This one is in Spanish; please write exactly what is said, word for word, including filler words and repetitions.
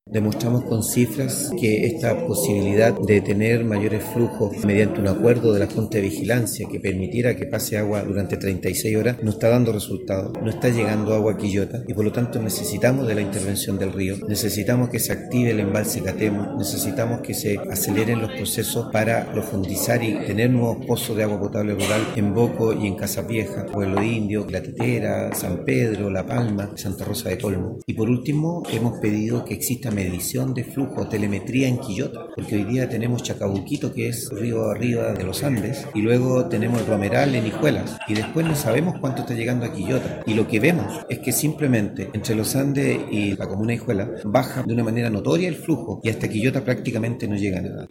Demostramos con cifras que esta posibilidad de tener mayores flujos mediante un acuerdo de la Junta de Vigilancia que permitiera que pase agua durante treinta y seis horas no está dando resultados, no está llegando agua a Quillota y por lo tanto necesitamos de la intervención del río, necesitamos que se active el embalse Catemo, necesitamos que se aceleren los procesos para profundizar y tener nuevos pozos de agua potable rural en Boco y en Casas Viejas, Pueblo Indio, La Tetera, San Pedro, La Palma, Santa Rosa de Colmo. Y por último, hemos pedido que exista medición de flujo, telemetría en Quillota, porque hoy día tenemos Chacabuquito, que es río arriba de los Andes, y luego tenemos el Romeral en Hijuelas, y después no sabemos cuánto está llegando a Quillota. Y lo que vemos es que simplemente entre los Andes y la comuna de Hijuelas baja de una manera notoria el flujo, y hasta Quillota prácticamente no llega nada.